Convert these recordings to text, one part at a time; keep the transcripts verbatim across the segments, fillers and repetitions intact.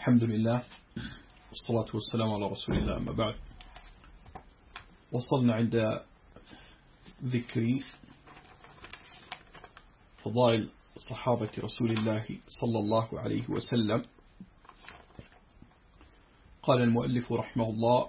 الحمد لله والصلاة والسلام على رسول الله. أما بعد، وصلنا عند ذكر فضائل صحابة رسول الله صلى الله عليه وسلم. قال المؤلف رحمه الله: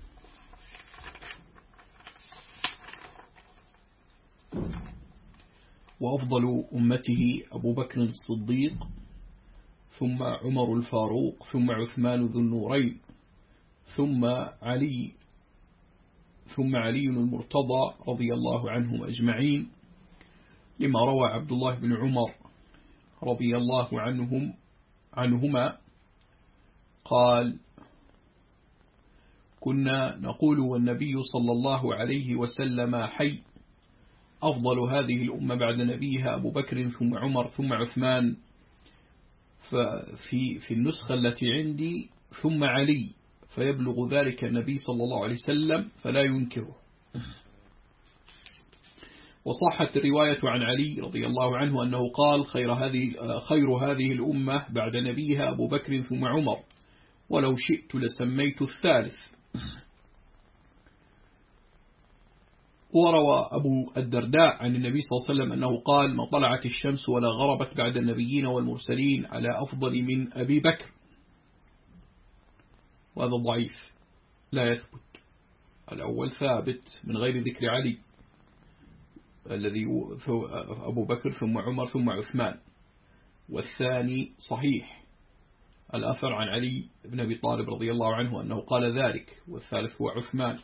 وأفضل أمته أبو بكر الصديق، ثم عمر الفاروق، ثم عثمان ذو النورين، ثم علي ثم علي المرتضى رضي الله عنهم أجمعين، لما روى عبد الله بن عمر رضي الله عنهم عنهما قال: كنا نقول والنبي صلى الله عليه وسلم حي، أفضل هذه الأمة بعد نبيها أبو بكر ثم عمر ثم عثمان، ففي في النسخة التي عندي ثم علي، فيبلغ ذلك النبي صلى الله عليه وسلم فلا ينكره. وصحت الرواية عن علي رضي الله عنه أنه قال: خير هذه خير هذه الأمة بعد نبيها أبو بكر ثم عمر، ولو شئت لسميت الثالث. وروى أبو الدرداء عن النبي صلى الله عليه وسلم أنه قال: ما طلعت الشمس ولا غربت بعد النبيين والمرسلين على أفضل من أبي بكر. وهذا ضعيف لا يثبت. الأول ثابت من غير ذكر علي الذي أبو بكر ثم عمر ثم عثمان، والثاني صحيح الأثر عن علي بن أبي طالب رضي الله عنه أنه قال ذلك، والثالث هو عثمان.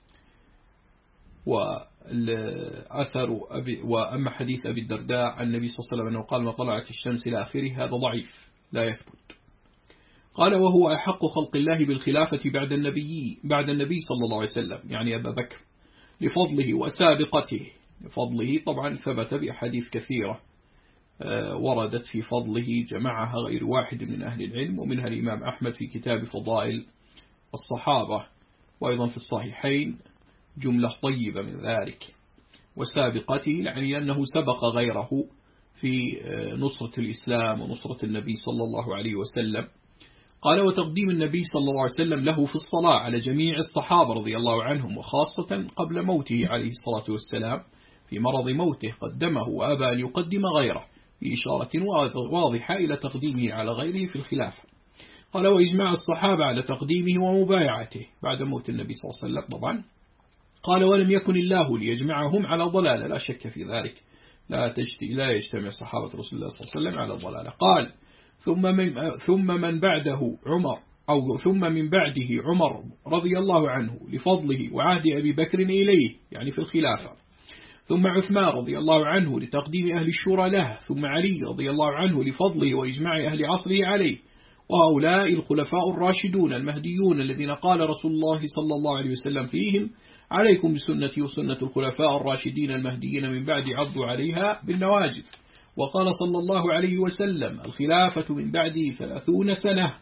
والأثر أبي وأما حديث أبي الدرداء عن النبي صلى الله عليه وسلم أنه قال: ما طلعت الشمس إلى آخره، هذا ضعيف لا يثبت. قال: وهو أحق خلق الله بالخلافة بعد النبي بعد النبي صلى الله عليه وسلم، يعني أبا بكر، لفضله وسابقته. لفضله طبعا ثبت بأحاديث كثيرة وردت في فضله، جمعها غير واحد من أهل العلم، ومنها الإمام أحمد في كتاب فضائل الصحابة، وأيضا في الصحيحين جملة طيبة من ذلك. وسابقته يعني أنه سبق غيره في نصرة الإسلام ونصرة النبي صلى الله عليه وسلم. قال: وتقديم النبي صلى الله عليه وسلم له في الصلاة على جميع الصحابة رضي الله عنهم، وخاصة قبل موته عليه الصلاة والسلام، في مرض موته قدمه وأبى أن يقدم غيره، بإشارة واضحة إلى تقديمه على غيره في الخلافة. قال: وإجماع الصحابة على تقديمه ومبايعته بعد موت النبي صلى الله عليه وسلم طبعا. قال: ولم يكن الله ليجمعهم على ضلالة، لا شك في ذلك، لا لا يجتمع صحابة رسول الله صلى الله عليه وسلم على ضلالة. قال: ثم من, ثم من بعده عمر أو ثم من بعده عمر رضي الله عنه لفضله وعهد أبي بكر إليه، يعني في الخلافة، ثم عثمان رضي الله عنه لتقديم أهل الشورى له، ثم علي رضي الله عنه لفضله وإجماع أهل عصره عليه. وهؤلاء الخلفاء الراشدون المهديون الذين قال رسول الله صلى الله عليه وسلم فيهم: عليكم بسنتي وسنة الخلفاء الراشدين المهديين من بعد، عضوا عليها بالنواجذ. وقال صلى الله عليه وسلم: الخلافة من بعدي ثلاثون سنة.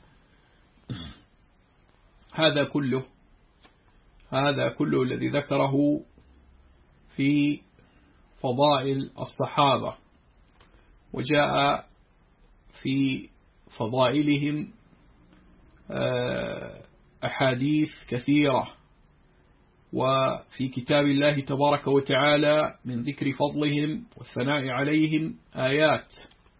هذا كله هذا كله الذي ذكره في فضائل الصحابة. وجاء في فضائلهم أحاديث كثيرة، وفي كتاب الله تبارك وتعالى من ذكر فضلهم والثناء عليهم آيات.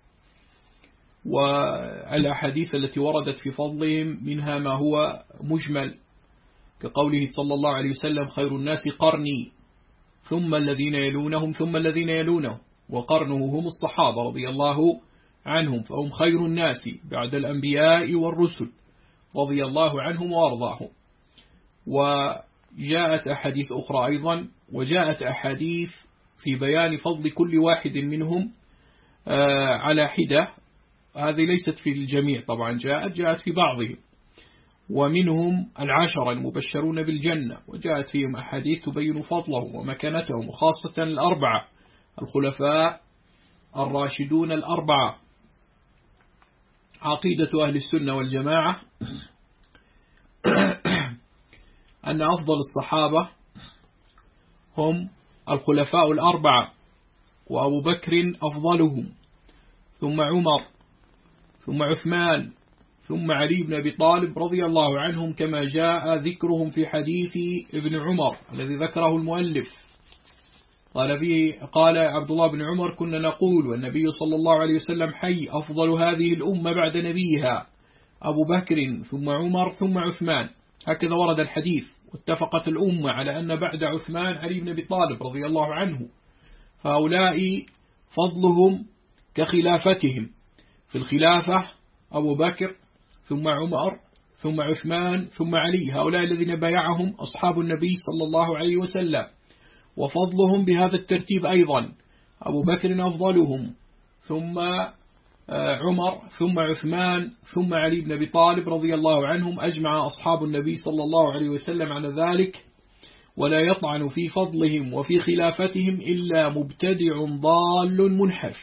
والأحاديث التي وردت في فضلهم منها ما هو مجمل، كقوله صلى الله عليه وسلم: خير الناس قرني، ثم الذين يلونهم، ثم الذين يلونهم، وقرنه هم الصحابة رضي الله عنهم، فهم خير الناس بعد الأنبياء والرسل رضي الله عنهم وأرضاهم. وجاءت أحاديث أخرى أيضا، وجاءت أحاديث في بيان فضل كل واحد منهم على حدة. هذه ليست في الجميع طبعا، جاءت جاءت في بعضهم، ومنهم العشرة المبشرون بالجنة، وجاءت فيهم أحاديث تبين فضلهم ومكانتهم، وخاصة الأربعة الخلفاء الراشدون الأربعة. عقيدة أهل السنة والجماعة أن أفضل الصحابة هم الخلفاء الأربعة، وأبو بكر أفضلهم، ثم عمر، ثم عثمان، ثم علي بن أبي طالب رضي الله عنهم كما جاء ذكرهم في حديث ابن عمر الذي ذكره المؤلف. قال فيه قال عبد الله بن عمر: كنا نقول والنبي صلى الله عليه وسلم حي: أفضل هذه الأمة بعد نبيها أبو بكر ثم عمر ثم عثمان. هكذا ورد الحديث. واتفقت الأمة على أن بعد عثمان علي بن أبي طالب رضي الله عنه، فهؤلاء فضلهم كخلافتهم. في الخلافة أبو بكر ثم عمر ثم عثمان ثم علي، هؤلاء الذين بايعهم أصحاب النبي صلى الله عليه وسلم، وفضلهم بهذا الترتيب أيضا: أبو بكر أفضلهم ثم عمر ثم عثمان ثم علي بن أبي طالب رضي الله عنهم. أجمع أصحاب النبي صلى الله عليه وسلم على ذلك، ولا يطعن في فضلهم وفي خلافتهم إلا مبتدع ضال منحرف،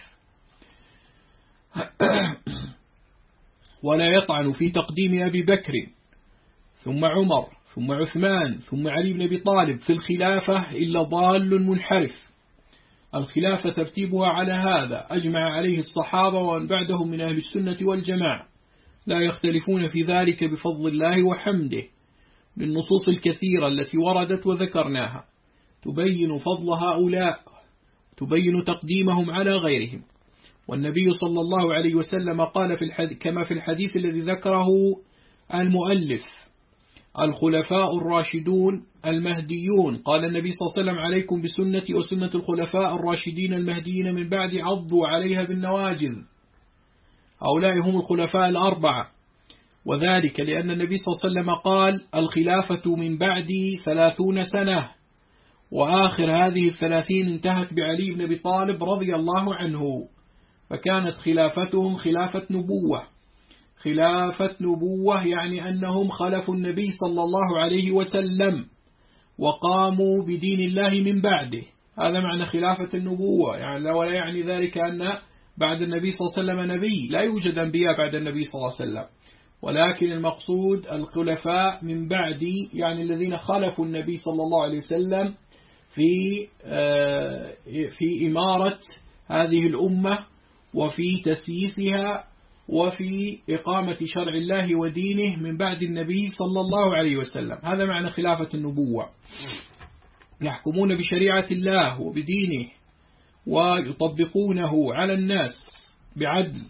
ولا يطعن في تقديم أبي بكر ثم عمر ثم عثمان ثم علي بن أبي طالب في الخلافة إلا ضال منحرف. الخلافة ترتيبها على هذا أجمع عليه الصحابة ومن بعدهم من أهل السنة والجماعة، لا يختلفون في ذلك بفضل الله وحمده، للنصوص الكثيرة التي وردت وذكرناها تبين فضل هؤلاء، تبين تقديمهم على غيرهم. والنبي صلى الله عليه وسلم قال في الحديث كما في الحديث الذي ذكره المؤلف: الخلفاء الراشدون المهديون، قال النبي صلى الله عليه وسلم: عليكم بسنتي وسنة الخلفاء الراشدين المهديين من بعد، عضوا عليها بالنواجذ. هؤلاء هم الخلفاء الأربعة، وذلك لأن النبي صلى الله عليه وسلم قال: الخلافة من بعدي ثلاثون سنة، وآخر هذه الثلاثين انتهت بعلي بن أبي طالب رضي الله عنه، فكانت خلافتهم خلافة نبوة. خلافة نبوة يعني أنهم خلفوا النبي صلى الله عليه وسلم وقاموا بدين الله من بعده، هذا معنى خلافة النبوة. يعني ولا يعني ذلك أن بعد النبي صلى الله عليه وسلم نبي، لا يوجد أنبياء بعد النبي صلى الله عليه وسلم، ولكن المقصود الخلفاء من بعد، يعني الذين خلفوا النبي صلى الله عليه وسلم في في إمارة هذه الأمة وفي تسييسها وفي إقامة شرع الله ودينه من بعد النبي صلى الله عليه وسلم، هذا معنى خلافة النبوة. يحكمون بشريعة الله وبدينه ويطبقونه على الناس بعدل.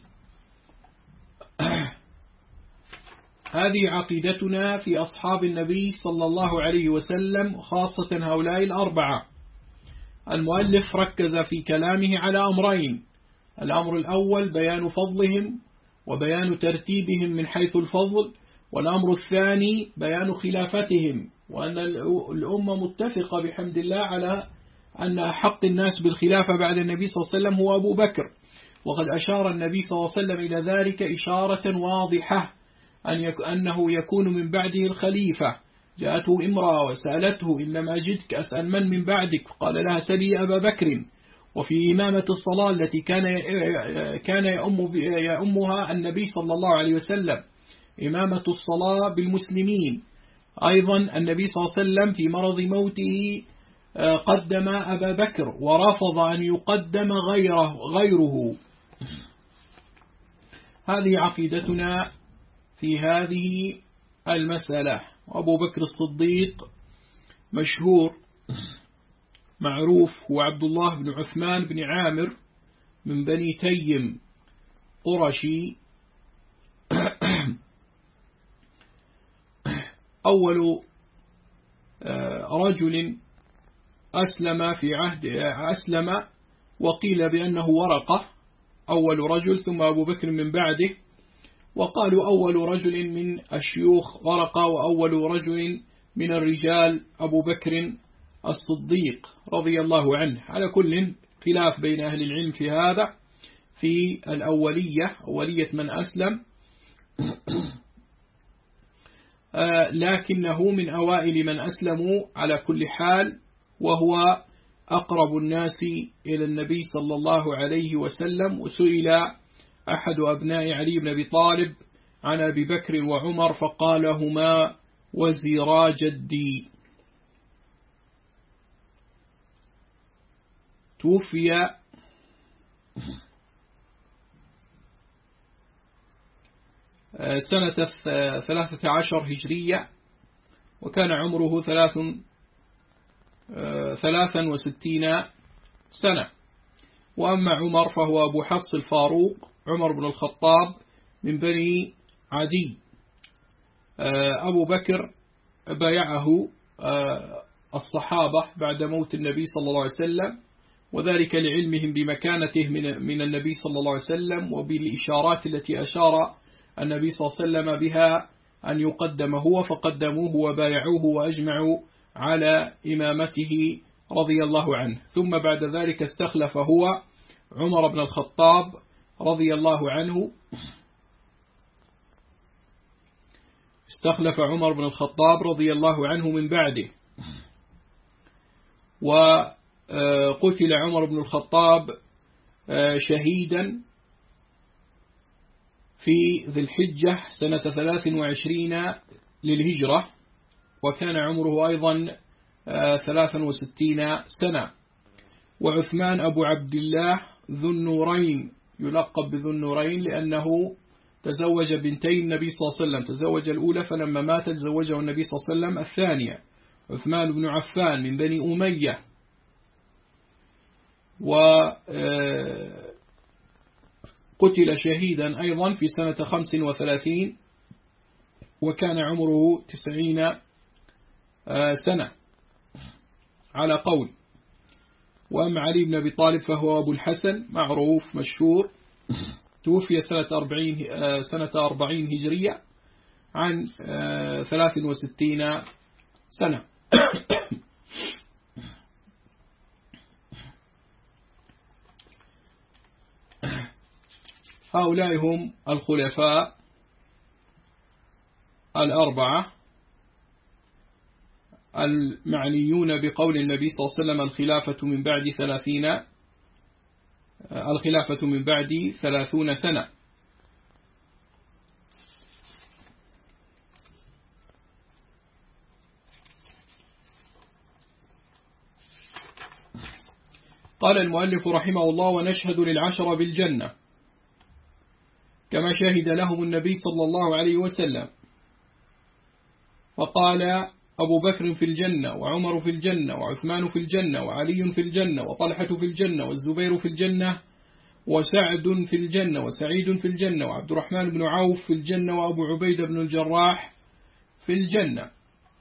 هذه عقيدتنا في أصحاب النبي صلى الله عليه وسلم، خاصة هؤلاء الأربعة. المؤلف ركز في كلامه على أمرين: الأمر الأول بيان فضلهم وبيان ترتيبهم من حيث الفضل، والأمر الثاني بيان خلافتهم، وأن الأمة متفقة بحمد الله على أن أحق الناس بالخلافة بعد النبي صلى الله عليه وسلم هو أبو بكر، وقد أشار النبي صلى الله عليه وسلم إلى ذلك إشارة واضحة أن يك أنه يكون من بعده الخليفة. جاءته امرأة وسألته: إن لم أجدك أسأل من من بعدك؟ قال لها: سلي أبا بكر. وفي إمامة الصلاة التي كان كان يؤم يؤمها النبي صلى الله عليه وسلم، إمامة الصلاة بالمسلمين، أيضا النبي صلى الله عليه وسلم في مرض موته قدم أبا بكر ورفض أن يقدم غيره غيره. هذه عقيدتنا في هذه المسألة. وأبو بكر الصديق مشهور معروف هو عبد الله بن عثمان بن عامر من بني تيم قرشي، أول رجل أسلم في عهد أسلم، وقيل بأنه ورقة أول رجل، ثم أبو بكر من بعده، وقالوا أول رجل من الشيوخ ورقة، وأول رجل من الرجال أبو بكر الصديق رضي الله عنه. على كل خلاف بين أهل العلم في هذا، في الأولية، أولية من أسلم، لكنه من أوائل من أسلموا على كل حال، وهو أقرب الناس إلى النبي صلى الله عليه وسلم. وسئل أحد أبناء علي بن أبي طالب عن أبي بكر وعمر فقال: هما وزيرا جدي. توفي سنة ثلاثة عشر هجرية، وكان عمره ثلاث ثلاثا وستين سنة. وأما عمر فهو أبو حفص الفاروق عمر بن الخطاب من بني عدي. أبو بكر بايعه الصحابة بعد موت النبي صلى الله عليه وسلم، وذلك لعلمهم بمكانته من النبي صلى الله عليه وسلم، وبالإشارات التي أشار النبي صلى الله عليه وسلم بها أن يقدم هو، فقدموه وبايعوه وأجمعوا على إمامته رضي الله عنه. ثم بعد ذلك استخلف هو عمر بن الخطاب رضي الله عنه استخلف عمر بن الخطاب رضي الله عنه من بعده. وقتل عمر بن الخطاب شهيدا في ذي الحجة سنة ثلاث وعشرين للهجرة، وكان عمره أيضا ثلاثا وستين سنة. وعثمان أبو عبد الله ذو النورين يلقب بذو النورين لأنه تزوج بنتي النبي صلى الله عليه وسلم، تزوج الأولى فلما مات تزوجه النبي صلى الله عليه وسلم الثانية، عثمان بن عفان من بني أمية. وقتل شهيدا أيضا في سنة خمس وثلاثين، وكان عمره تسعين سنة على قول. وأما علي بن أبي طالب فهو أبو الحسن معروف مشهور، توفي سنة أربعين, سنة أربعين هجرية عن ثلاث وستين سنة. هؤلاء هم الخلفاء الأربعة المعنيون بقول النبي صلى الله عليه وسلم الخلافة من بعد ثلاثين الخلافة من بعد ثلاثون سنة. قال المؤلف رحمه الله: ونشهد للعشرة بالجنة كما شهد لهم النبي صلى الله عليه وسلم، فقال: أبو بكر في الجنة، وعمر في الجنة، وعثمان في الجنة، وعلي في الجنة، وطلحة في الجنة، والزبير في الجنة، وسعد في الجنة، وسعيد في الجنة، وعبد الرحمن بن عوف في الجنة، وأبو عبيدة بن الجراح في الجنة.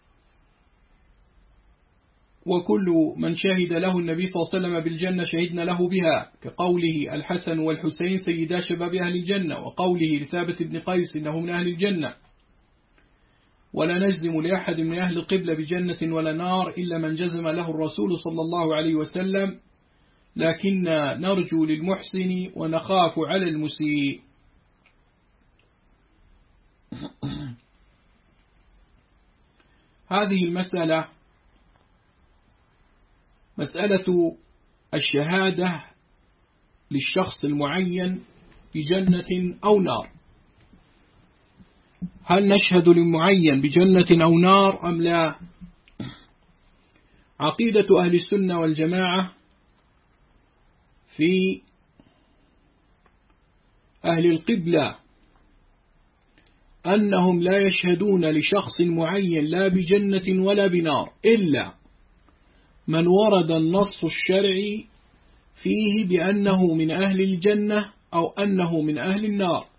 وكل من شهد له النبي صلى الله عليه وسلم بالجنة شهدنا له بها، كقوله الحسن والحسين سيدا شباب أهل الجنة، وقوله لثابت بن قيس إنه من أهل الجنة. ولا نجزم لأحد من أهل القبلة بجنة ولا نار إلا من جزم له الرسول صلى الله عليه وسلم، لكن نرجو للمحسن ونخاف على المسيء. هذه المسألة مسألة الشهادة للشخص المعين بجنة أو نار. هل نشهد للمعين بجنة أو نار أم لا؟ عقيدة أهل السنة والجماعة في أهل القبلة أنهم لا يشهدون لشخص معين لا بجنة ولا بنار إلا من ورد النص الشرعي فيه بأنه من أهل الجنة أو أنه من أهل النار.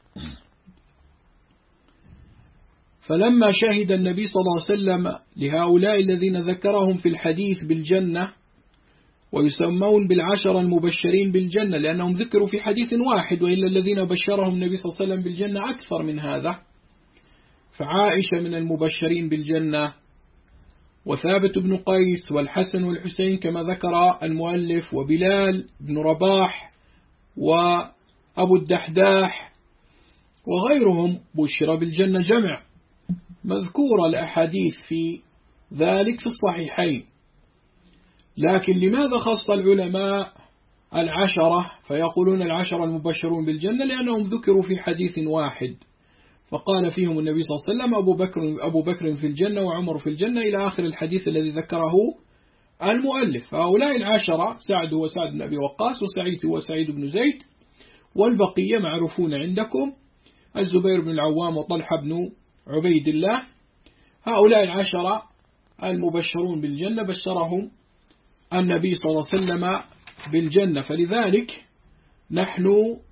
فلما شهد النبي صلى الله عليه وسلم لهؤلاء الذين ذكرهم في الحديث بالجنة، ويسمون بالعشر المبشرين بالجنة لأنهم ذكروا في حديث واحد، وإلا الذين بشرهم النبي صلى الله عليه وسلم بالجنة أكثر من هذا. فعائشة من المبشرين بالجنة، وثابت بن قيس، والحسن والحسين كما ذكر المؤلف، وبلال بن رباح، وأبو الدحداح، وغيرهم بشر بالجنة جمع، مذكور الأحاديث في ذلك في الصحيحين. لكن لماذا خص العلماء العشرة فيقولون العشرة المبشرون بالجنة؟ لأنهم ذكروا في حديث واحد، فقال فيهم النبي صلى الله عليه وسلم أبو بكر, أبو بكر في الجنة، وعمر في الجنة، إلى آخر الحديث الذي ذكره المؤلف. فهؤلاء العشرة سعد وسعد بن أبي وقاص، وسعيد وسعيد بن زيد، والبقية معروفون عندكم. الزبير بن العوام وطلحة بن عبيد الله. هؤلاء العشرة المبشرون بالجنة بشرهم النبي صلى الله عليه وسلم بالجنة، فلذلك نحن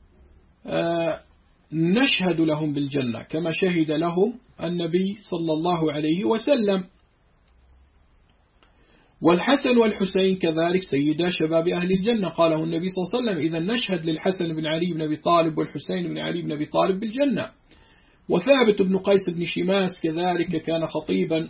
نشهد لهم بالجنة كما شهد لهم النبي صلى الله عليه وسلم. والحسن والحسين كذلك سيدا شباب أهل الجنة، قاله النبي صلى الله عليه وسلم: إذا نشهد للحسن بن علي بن أبي طالب والحسين بن علي بن أبي طالب بالجنة. وثابت بن قيس بن شماس كذلك كان خطيبا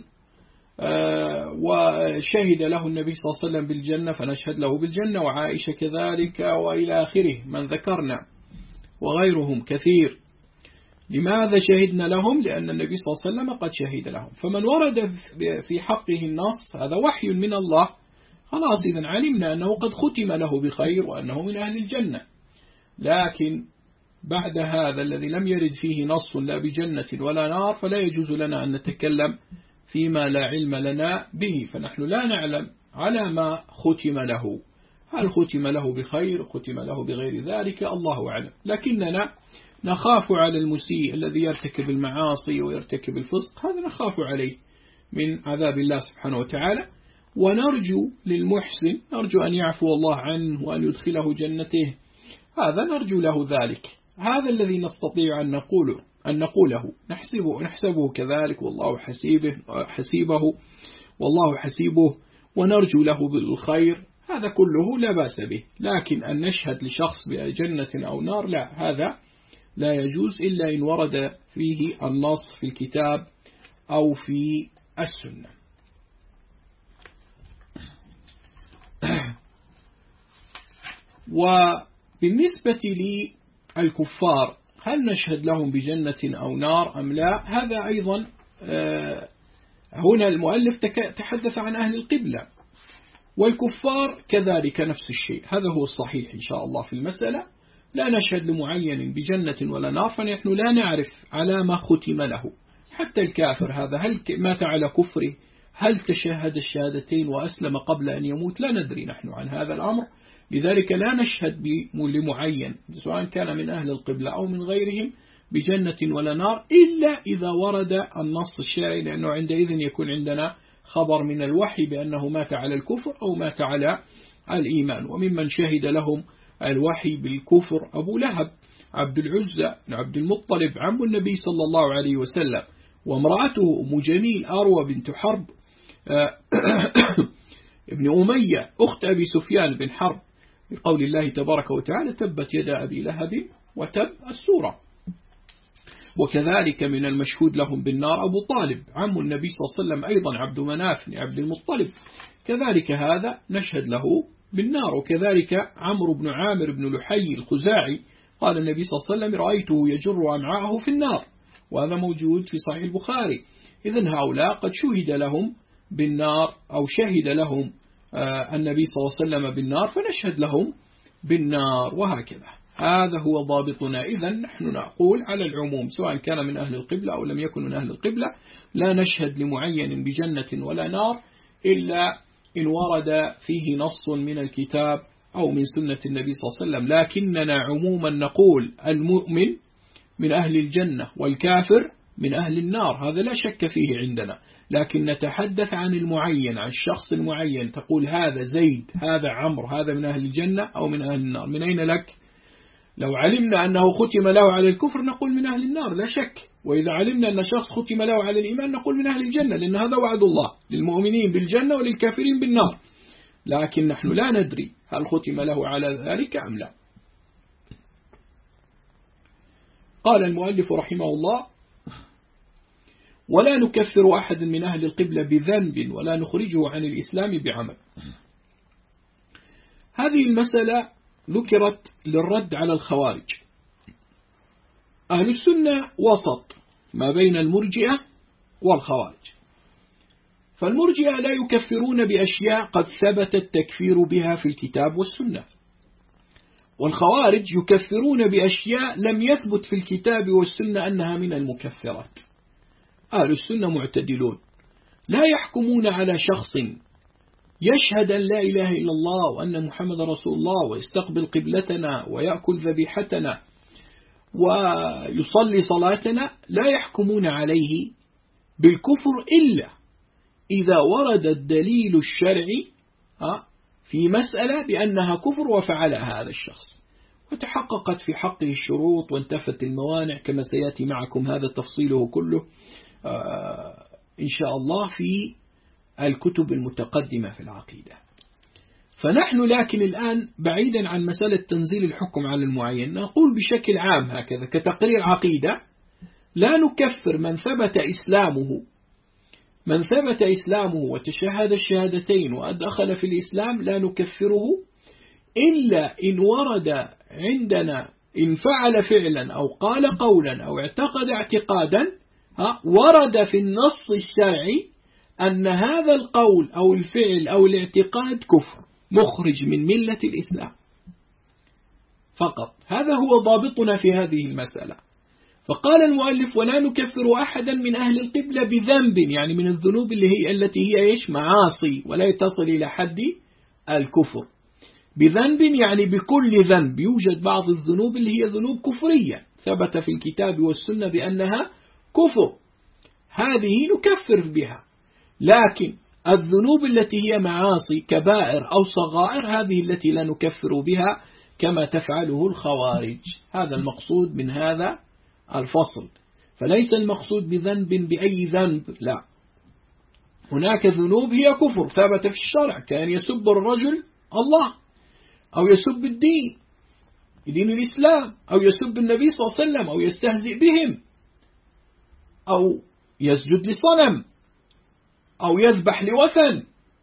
وشهد له النبي صلى الله عليه وسلم بالجنة فنشهد له بالجنة، وعائشة كذلك، وإلى آخره من ذكرنا وغيرهم كثير. لماذا شهدنا لهم؟ لأن النبي صلى الله عليه وسلم قد شهد لهم، فمن ورد في حقه النص هذا وحي من الله، خلاص إذن علمنا أنه قد ختم له بخير وأنه من أهل الجنة. لكن بعد هذا الذي لم يرد فيه نص لا بجنة ولا نار فلا يجوز لنا أن نتكلم فيما لا علم لنا به، فنحن لا نعلم على ما ختم له، هل ختم له بخير ختم له بغير ذلك الله أعلم. لكننا نخاف على المسيء الذي يرتكب المعاصي ويرتكب الفسق، هذا نخاف عليه من عذاب الله سبحانه وتعالى، ونرجو للمحسن نرجو أن يعفو الله عنه وأن يدخله جنته، هذا نرجو له ذلك. هذا الذي نستطيع أن نقوله أن نقوله نحسبه نحسبه كذلك، والله حسيبه حسيبه والله حسيبه، ونرجو له بالخير، هذا كله لا بأس به. لكن أن نشهد لشخص بجنة أو نار لا، هذا لا يجوز إلا إن ورد فيه النص في الكتاب أو في السنة. وبالنسبة للكفار هل نشهد لهم بجنة أو نار أم لا؟ هذا أيضا هنا المؤلف تحدث عن أهل القبلة، والكفار كذلك نفس الشيء، هذا هو الصحيح إن شاء الله في المسألة. لا نشهد لمعين بجنة ولا نار، فنحن لا نعرف على ما ختم له. حتى الكافر هذا هل مات على كفره، هل تشهد الشهادتين وأسلم قبل أن يموت؟ لا ندري نحن عن هذا الأمر، لذلك لا نشهد لمعين سواء كان من أهل القبلة أو من غيرهم بجنة ولا نار، إلا إذا ورد النص الشرعي، لأنه عندئذ يكون عندنا خبر من الوحي بأنه مات على الكفر أو مات على الإيمان. وممن شهد لهم الوحي بالكفر أبو لهب عبد العزة عبد المطلب عم النبي صلى الله عليه وسلم، وامرأته أم جميل أروى بنت حرب ابن أمية أخت أبي سفيان بن حرب، بقول الله تبارك وتعالى: تبت يدا أبي لهب وتب السورة. وكذلك من المشهود لهم بالنار أبو طالب عم النبي صلى الله عليه وسلم أيضا عبد مناف عبد المطلب، كذلك هذا نشهد له بالنار. وكذلك عمرو بن عامر بن لحي الخزاعي قال النبي صلى الله عليه وسلم: رأيته يجر أمعاءه في النار، وهذا موجود في صحيح البخاري. إذن هؤلاء قد شهد لهم بالنار أو شهد لهم النبي صلى الله عليه وسلم بالنار، فنشهد لهم بالنار، وهكذا. هذا هو ضابطنا. إذن نحن نقول على العموم سواء كان من أهل القبلة أو لم يكن من أهل القبلة، لا نشهد لمعين بجنة ولا نار إلا إن ورد فيه نص من الكتاب أو من سنة النبي صلى الله عليه وسلم. لكننا عموما نقول المؤمن من أهل الجنة والكافر من أهل النار، هذا لا شك فيه عندنا. لكن نتحدث عن المعين، عن الشخص المعين، تقول هذا زيد هذا عمرو هذا من أهل الجنة أو من أهل النار، من أين لك؟ لو علمنا أنه ختم له على الكفر نقول من أهل النار لا شك، وإذا علمنا أن شخص ختم له على الإيمان نقول من أهل الجنة، لأن هذا وعد الله للمؤمنين بالجنة وللكافرين بالنار. لكن نحن لا ندري هل ختم له على ذلك أم لا. قال المؤلف رحمه الله: ولا نكفر أحد من أهل القبلة بذنب ولا نخرجه عن الإسلام بعمل. هذه المسألة ذكرت للرد على الخوارج. أهل السنة وسط ما بين المرجئة والخوارج، فالمرجئة لا يكفرون بأشياء قد ثبت التكفير بها في الكتاب والسنة، والخوارج يكفرون بأشياء لم يثبت في الكتاب والسنة أنها من المكفرات. أهل السنة معتدلون، لا يحكمون على شخص يشهد أن لا إله إلا الله وأن محمد رسول الله ويستقبل قبلتنا ويأكل ذبيحتنا ويصلي صلاتنا لا يحكمون عليه بالكفر إلا إذا ورد الدليل الشرعي في مسألة بأنها كفر وفعلها هذا الشخص وتحققت في حقه الشروط وانتفت الموانع، كما سيأتي معكم هذا تفصيله كله إن شاء الله في الكتب المتقدمة في العقيدة. فنحن لكن الآن بعيدا عن مسألة تنزيل الحكم على المعين، نقول بشكل عام هكذا كتقرير عقيدة: لا نكفر من ثبت إسلامه من ثبت إسلامه وتشهد الشهادتين وأدخل في الإسلام، لا نكفره إلا إن ورد عندنا، إن فعل فعلا أو قال قولا أو اعتقد اعتقادا ورد في النص الشرعي أن هذا القول أو الفعل أو الاعتقاد كفر مخرج من ملة الإسلام فقط. هذا هو ضابطنا في هذه المسألة. فقال المؤلف: ولا نكفر أحدا من أهل القبلة بذنب، يعني من الذنوب اللي هي التي هي إيش؟ معاصي، ولا تصل إلى حد الكفر. بذنب يعني بكل ذنب. يوجد بعض الذنوب اللي هي ذنوب كفرية ثبت في الكتاب والسنة بأنها كفر، هذه نكفر بها. لكن الذنوب التي هي معاصي كبائر أو صغائر، هذه التي لا نكفر بها كما تفعله الخوارج. هذا المقصود من هذا الفصل. فليس المقصود بذنب بأي ذنب، لا، هناك ذنوب هي كفر ثبت في الشرع، كان يسب الرجل الله، أو يسب الدين دين الإسلام، أو يسب النبي صلى الله عليه وسلم، أو يستهزئ بهم، أو يسجد لصنم، أو يذبح لوثن.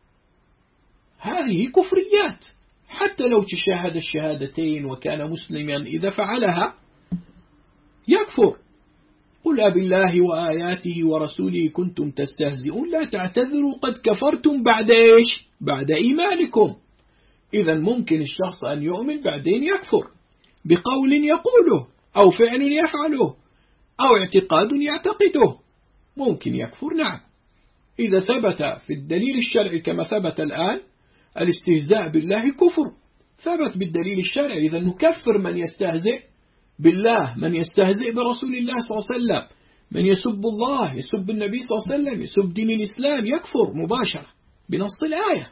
هذه كفريات حتى لو تشاهد الشهادتين وكان مسلما، إذا فعلها يكفر. قل أبالله وآياته ورسوله كنتم تستهزئون لا تعتذروا قد كفرتم بعد إيش؟ بعد إيمانكم. إذا ممكن الشخص أن يؤمن بعدين يكفر بقول يقوله أو فعل يفعله أو اعتقاد يعتقده، ممكن يكفر. نعم، إذا ثبت في الدليل الشرعي كما ثبت الآن الاستهزاء بالله كفر، ثبت بالدليل الشرعي، إذا نكفر من يستهزئ بالله، من يستهزئ برسول الله صلى الله عليه وسلم، من يسب الله، يسب النبي صلى الله عليه وسلم، يسب دين الإسلام، يكفر مباشرة بنص الآية.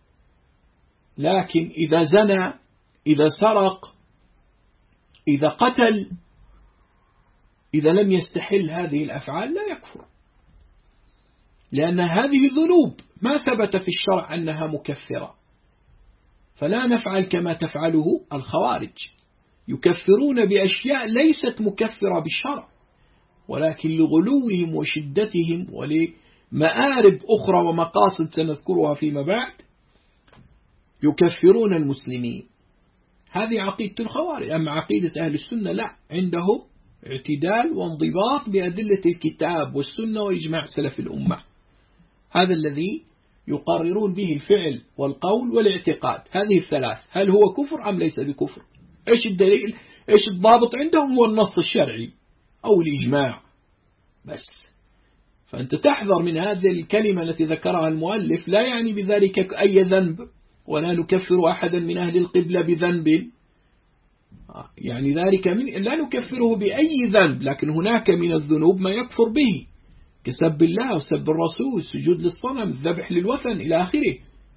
لكن إذا زنى، إذا سرق، إذا قتل، إذا لم يستحل هذه الأفعال لا يكفر، لأن هذه ذنوب ما ثبت في الشرع أنها مكفرة. فلا نفعل كما تفعله الخوارج، يكفرون بأشياء ليست مكفرة بالشرع، ولكن لغلوهم وشدتهم ولمآرب أخرى ومقاصد سنذكرها فيما بعد يكفرون المسلمين. هذه عقيدة الخوارج. أما عقيدة أهل السنة لا، عنده اعتدال وانضباط بأدلة الكتاب والسنة وإجماع سلف الأمة. هذا الذي يقررون به الفعل والقول والاعتقاد، هذه الثلاث. هل هو كفر أم ليس بكفر؟ إيش الدليل؟ إيش الضابط عندهم؟ هو النص الشرعي أو الإجماع بس. فأنت تحذر من هذه الكلمة التي ذكرها المؤلف، لا يعني بذلك أي ذنب، ولا نكفر أحدا من أهل القبلة بذنب، يعني ذلك من لا نكفره بأي ذنب، لكن هناك من الذنوب ما يكفر به كسب الله وسب الرسول، سجود للصنم، الذبح للوثن إلى آخره.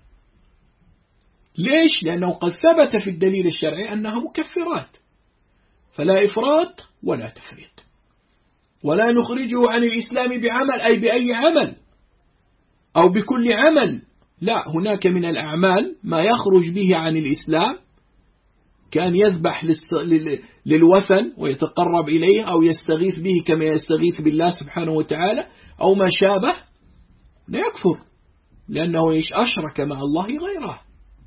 ليش؟ لأنه قد ثبت في الدليل الشرعي أنها مكفرات، فلا إفراط ولا تفريط. ولا نخرجه عن الإسلام بعمل، أي بأي عمل أو بكل عمل، لا، هناك من الأعمال ما يخرج به عن الإسلام، كان يذبح للوثن ويتقرب إليه أو يستغيث به كما يستغيث بالله سبحانه وتعالى أو ما شابه، لا يكفر، لأنه أشرك مع الله غيره.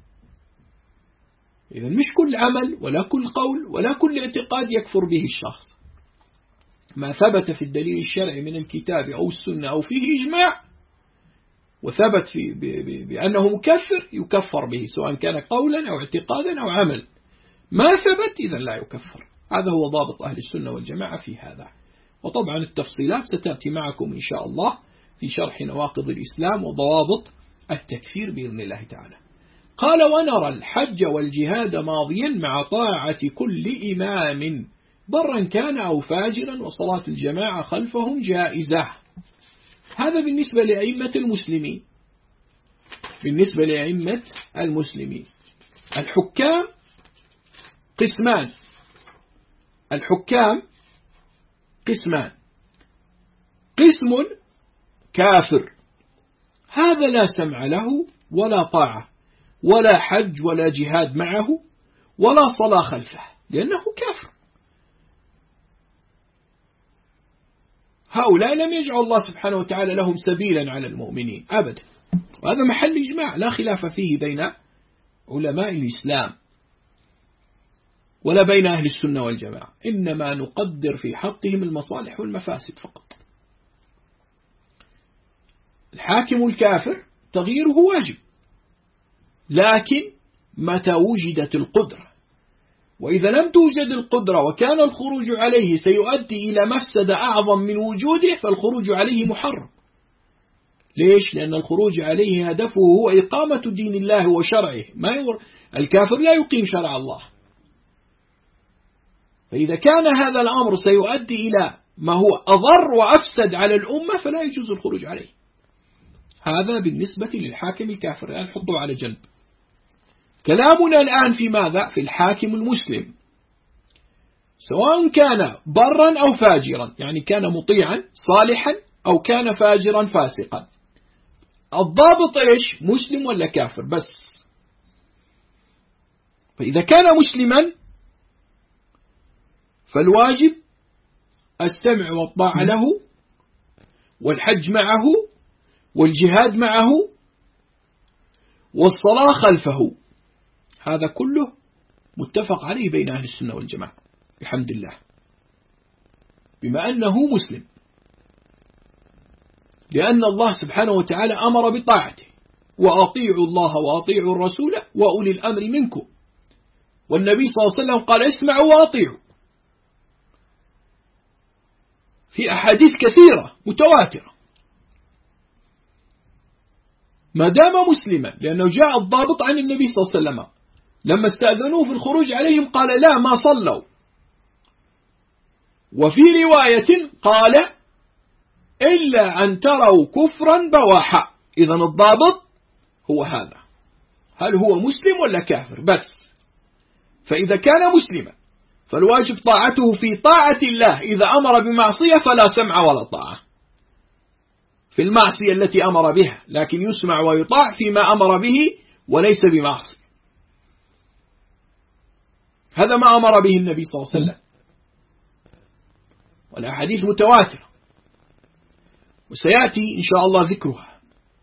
إذن مش كل عمل ولا كل قول ولا كل اعتقاد يكفر به الشخص. ما ثبت في الدليل الشرعي من الكتاب أو السنة أو فيه إجماع وثبت في بأنه مكفر يكفر به، سواء كان قولا أو اعتقادا أو عمل. ما ثبت إذن لا يكفر. هذا هو ضابط أهل السنة والجماعة في هذا. وطبعا التفصيلات ستأتي معكم إن شاء الله في شرح نواقض الإسلام وضوابط التكفير بإذن الله تعالى. قال: ونرى الحج والجهاد ماضيا مع طاعة كل إمام برا كان أو فاجرا، وصلاة الجماعة خلفهم جائزة. هذا بالنسبة لأئمة المسلمين. بالنسبة لأئمة المسلمين الحكام قسمان. الحكام قسمان: قسم كافر، هذا لا سمع له ولا طاعة ولا حج ولا جهاد معه ولا صلاة خلفه، لأنه كافر. هؤلاء لم يجعل الله سبحانه وتعالى لهم سبيلا على المؤمنين أبدا، وهذا محل إجماع لا خلاف فيه بين علماء الإسلام ولا بين أهل السنة والجماعة، إنما نقدر في حقهم المصالح والمفاسد فقط. الحاكم الكافر تغييره واجب، لكن متى وجدت القدرة، وإذا لم توجد القدرة وكان الخروج عليه سيؤدي إلى مفسدة أعظم من وجوده فالخروج عليه محرم. ليش؟ لأن الخروج عليه هدفه هو إقامة دين الله وشرعه، ما يور... الكافر لا يقيم شرع الله. فإذا كان هذا الأمر سيؤدي إلى ما هو أضر وأفسد على الأمة فلا يجوز الخروج عليه. هذا بالنسبة للحاكم الكافر. الآن حطوا على جنب. كلامنا الآن في ماذا؟ في الحاكم المسلم، سواء كان برا أو فاجرا، يعني كان مطيعا صالحا أو كان فاجرا فاسقا. الضابط إيش؟ مسلم ولا كافر بس. فإذا كان مسلما فالواجب السمع والطاعة له، والحج معه، والجهاد معه، والصلاة خلفه. هذا كله متفق عليه بين أهل السنة والجماعة بحمد الله، بما أنه مسلم، لأن الله سبحانه وتعالى أمر بطاعته: وأطيعوا الله وأطيعوا الرسول وأولي الأمر منكم. والنبي صلى الله عليه وسلم قال: اسمعوا وأطيعوا، في أحاديث كثيرة متواترة. ما دام مسلما، لأنه جاء الضابط عن النبي صلى الله عليه وسلم لما استأذنوه في الخروج عليهم قال: لا، ما صلوا. وفي رواية قال: إلا أن تروا كفرا بواحا. إذن الضابط هو هذا: هل هو مسلم ولا كافر بس. فإذا كان مسلما فالواجب طاعته في طاعة الله، إذا أمر بمعصية فلا سمع ولا طاعة في المعصية التي أمر بها، لكن يسمع ويطاع فيما أمر به وليس بمعصية. هذا ما أمر به النبي صلى الله عليه وسلم، والأحاديث متواترة وسيأتي إن شاء الله ذكرها.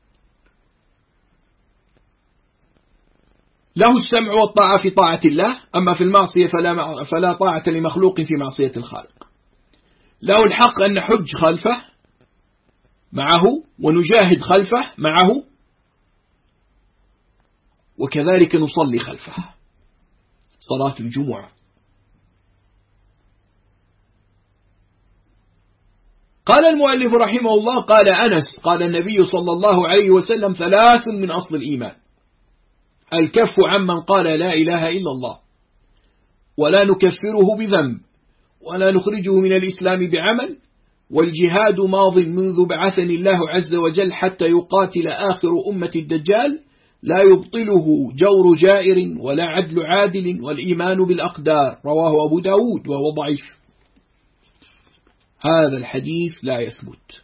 له السمع والطاعة في طاعة الله، أما في المعصية فلا, فلا طاعة لمخلوق في معصية الخالق. له الحق أن نحج خلفه معه، ونجاهد خلفه معه، وكذلك نصلي خلفه صلاة الجمعة. قال المؤلف رحمه الله: قال أنس: قال النبي صلى الله عليه وسلم: ثلاث من أصل الإيمان: الكف عمن قال لا إله إلا الله ولا نكفره بذنب ولا نخرجه من الإسلام بعمل، والجهاد ماض منذ بعثني الله عز وجل حتى يقاتل آخر أمة الدجال، لا يبطله جور جائر ولا عدل عادل، والإيمان بالأقدار. رواه أبو داود وهو ضعيف. هذا الحديث لا يثبت.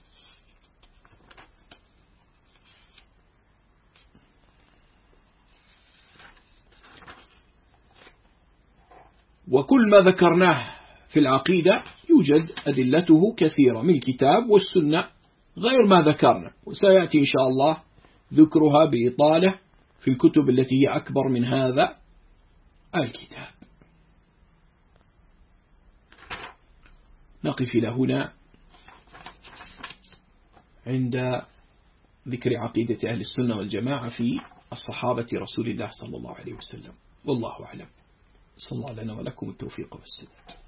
وكل ما ذكرناه في العقيدة يوجد أدلته كثيرة من الكتاب والسنة غير ما ذكرنا، وسيأتي إن شاء الله ذكرها بإطالة في الكتب التي هي أكبر من هذا الكتاب. نقف إلى هنا عند ذكر عقيدة أهل السنة والجماعة في الصحابة رسول الله صلى الله عليه وسلم، والله أعلم. صلى الله لنا ولكم التوفيق والسداد.